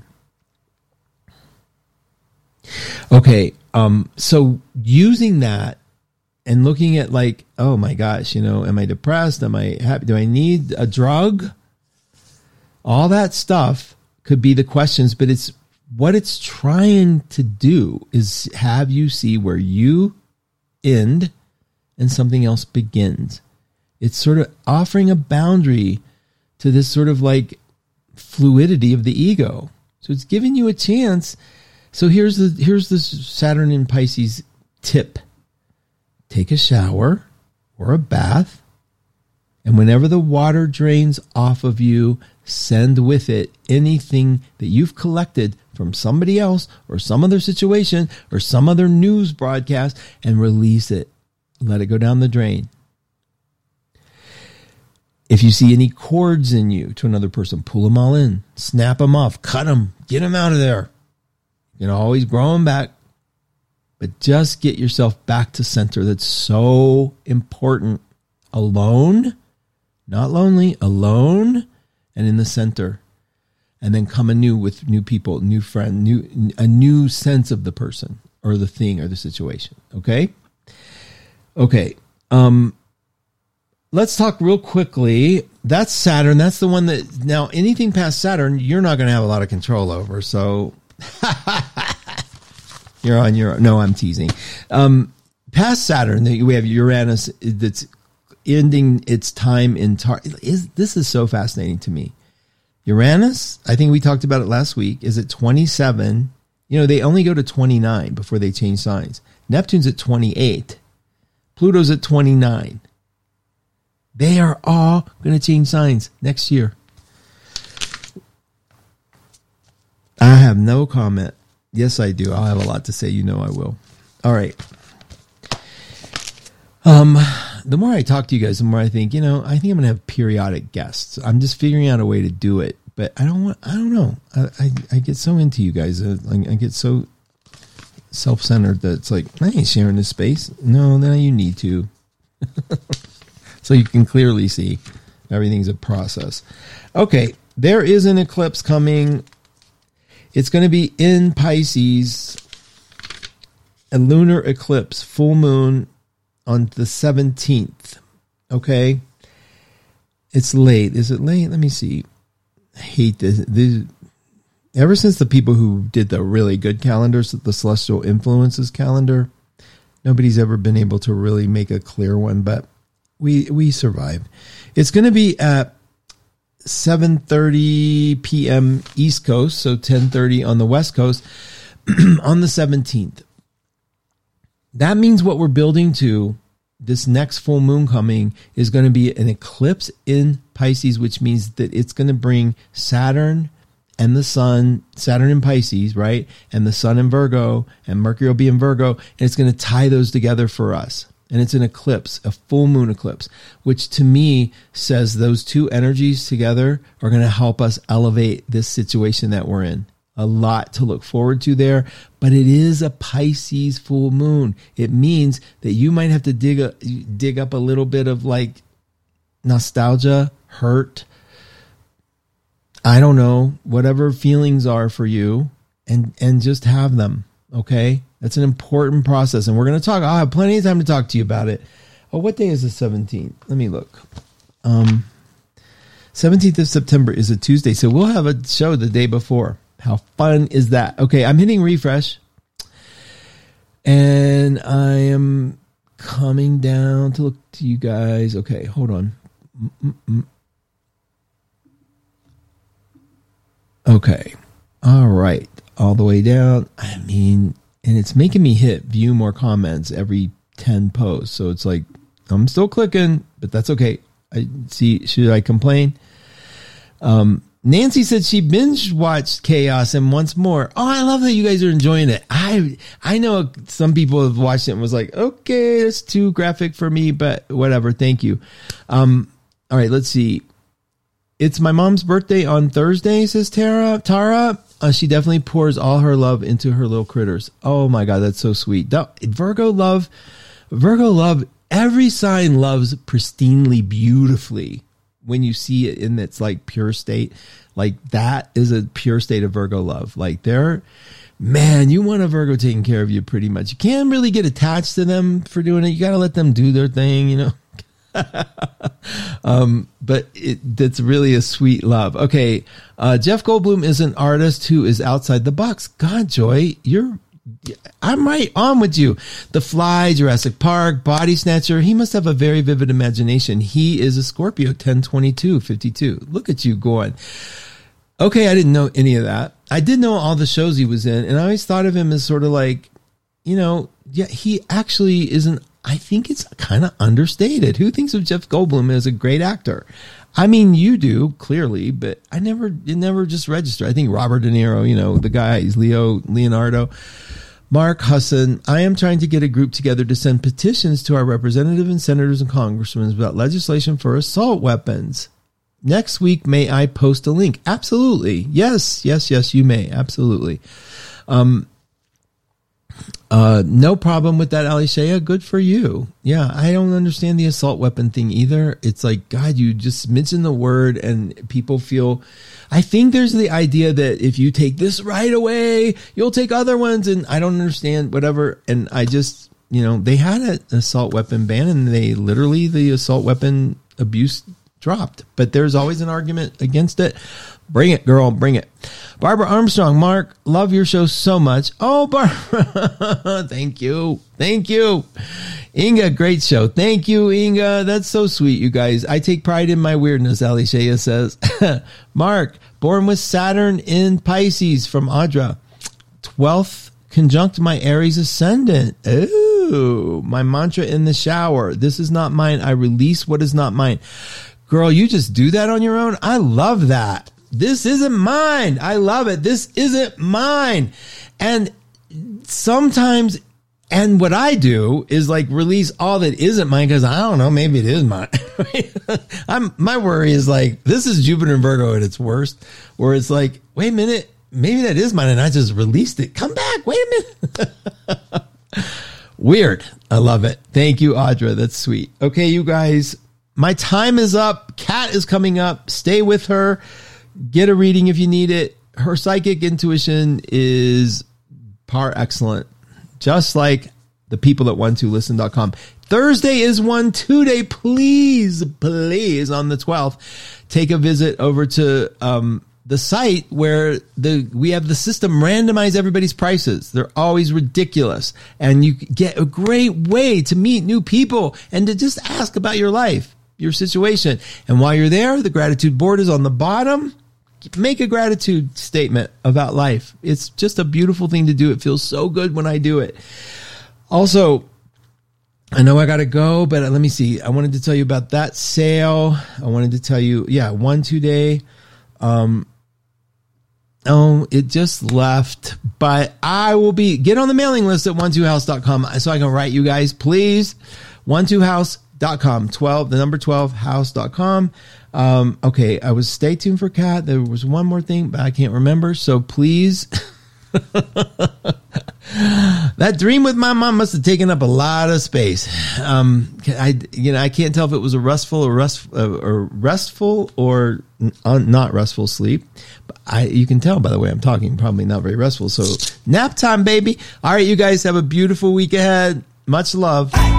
Okay, um, so using that and looking at like, oh my gosh, you know, am I depressed? Am I happy? Do I need a drug? All that stuff could be the questions, but it's what it's trying to do is have you see where you end and something else begins. It's sort of offering a boundary to this sort of like fluidity of the ego. So it's giving you a chance. So here's the here's the Saturn in Pisces tip. Take a shower or a bath, and whenever the water drains off of you, send with it anything that you've collected from somebody else or some other situation or some other news broadcast and release it. Let it go down the drain. If you see any cords in you to another person, pull them all in, snap them off, cut them, get them out of there. You know, always grow them back, but just get yourself back to center. That's so important. Alone, not lonely, alone and in the center. And then come anew with new people, new friend, new a new sense of the person or the thing or the situation. Okay? Okay. Um, let's talk real quickly. That's Saturn. That's the one that, now anything past Saturn, you're not going to have a lot of control over. So you're on your own. No, I'm teasing. Um, past Saturn, we have Uranus that's ending its time in tar. Is this is so fascinating to me. Uranus, I think we talked about it last week, is at twenty-seven. You know, they only go to twenty-nine before they change signs. Neptune's at twenty-eight. Pluto's at twenty-nine. They are all going to change signs next year. I have no comment. Yes, I do. I'll have a lot to say. You know I will. All right. Um, the more I talk to you guys, the more I think, you know, I think I'm going to have periodic guests. I'm just figuring out a way to do it. But I don't want, I don't know. I, I, I get so into you guys. I, I get so self-centered that it's like, I ain't sharing this space. No, then you need to. So you can clearly see everything's a process. Okay, there is an eclipse coming. It's going to be in Pisces, a lunar eclipse, full moon on the seventeenth. Okay, it's late. Is it late? Let me see. I hate this. this. Ever since the people who did the really good calendars, the Celestial Influences calendar, nobody's ever been able to really make a clear one, but we we survived. It's going to be at seven thirty p.m. East Coast, so ten thirty on the West Coast on the seventeenth. That means what we're building to this next full moon coming is going to be an eclipse in Pisces, which means that it's going to bring Saturn and the sun, Saturn in Pisces, right? And the sun in Virgo, and Mercury will be in Virgo, and it's going to tie those together for us. And it's an eclipse, a full moon eclipse, which to me says those two energies together are going to help us elevate this situation that we're in. A lot to look forward to there, but it is a Pisces full moon. It means that you might have to dig a, dig up a little bit of like nostalgia, hurt, I don't know, whatever feelings are for you, and and just have them, okay? That's an important process, and we're going to talk. I'll have plenty of time to talk to you about it. Oh, what day is the seventeenth? Let me look. Um, seventeenth of September is a Tuesday, so we'll have a show the day before. How fun is that? Okay, I'm hitting refresh, and I am coming down to look to you guys. Okay, hold on. Mm-mm-mm. Okay, all right, all the way down. I mean, and it's making me hit view more comments every ten posts. So it's like, I'm still clicking, but that's okay. I see. Should I complain? Um, Nancy said she binge watched Chaos and once more. Oh, I love that you guys are enjoying it. I I know some people have watched it and was like, okay, it's too graphic for me, but whatever. Thank you. Um, all right, let's see. It's my mom's birthday on Thursday, says Tara. Tara, uh, she definitely pours all her love into her little critters. Oh my God, that's so sweet. Virgo love, Virgo love, every sign loves pristinely, beautifully. When you see it in its like pure state, like that is a pure state of Virgo love. Like they're, man, you want a Virgo taking care of you pretty much. You can't really get attached to them for doing it. You got to let them do their thing, you know? um, but it, that's really a sweet love. Okay. Uh, Jeff Goldblum is an artist who is outside the box. God, Joy, you're, I'm right on with you. The Fly, Jurassic Park, Body Snatcher. He must have a very vivid imagination. He is a Scorpio, ten twenty-two fifty-two. Look at you going. Okay, I didn't know any of that. I did know all the shows he was in, and I always thought of him as sort of like, you know, yeah, he actually isn't. I think it's kind of understated. Who thinks of Jeff Goldblum as a great actor? I mean, you do, clearly, but I never, it never just registered. I think Robert De Niro, you know, the guy, he's Leo, Leonardo. Mark Husson, I am trying to get a group together to send petitions to our representatives and senators and congressmen about legislation for assault weapons. Next week, may I post a link? Absolutely. Yes, yes, yes, you may. Absolutely. Um, uh, no problem with that, Alishaya. Good for you. Yeah, I don't understand the assault weapon thing either. It's like, God, you just mention the word and people feel... I think there's the idea that if you take this right away, you'll take other ones. And I don't understand whatever. And I just, you know, they had an assault weapon ban and they literally, the assault weapon abuse dropped. But there's always an argument against it. Bring it, girl. Bring it. Barbara Armstrong, Mark, love your show so much. Oh, Barbara. Thank you. Thank you. Inga, great show. Thank you, Inga. That's so sweet, you guys. I take pride in my weirdness, Ali Shea says. Mark, born with Saturn in Pisces from Audra. twelfth conjunct my Aries ascendant. Ooh, my mantra in the shower. This is not mine. I release what is not mine. Girl, you just do that on your own? I love that. This isn't mine. I love it. This isn't mine. And sometimes, and what I do is like release all that isn't mine because I don't know, maybe it is mine. I'm, my worry is like, this is Jupiter and Virgo at its worst, where it's like, wait a minute, maybe that is mine and I just released it. Come back. Wait a minute. Weird. I love it. Thank you, Audra. That's sweet. Okay, you guys, my time is up. Kat is coming up. Stay with her. Get a reading if you need it. Her psychic intuition is par excellent. Just like the people at one two listen dot com. Thursday is one two day. Please, please, on the twelfth, take a visit over to um, the site where the we have the system randomize everybody's prices. They're always ridiculous. And you get a great way to meet new people and to just ask about your life, your situation. And while you're there, the gratitude board is on the bottom. Make a gratitude statement about life. It's just a beautiful thing to do. It feels so good when I do it. Also, I know I got to go, but let me see. I wanted to tell you about that sale. I wanted to tell you, yeah, one, two day. Um, oh, it just left, but I will be, get on the mailing list at one two house dot com so I can write you guys, please. one two house dot com, twelve, the number twelve, house dot com. Um, okay, I was stay tuned for Kat. There was one more thing, but I can't remember. So please, that dream with my mom must have taken up a lot of space. Um, I, you know, I can't tell if it was a restful or rest, uh, or restful or un, not restful sleep. But I, you can tell by the way I'm talking, probably not very restful. So nap time, baby. All right, you guys have a beautiful week ahead. Much love.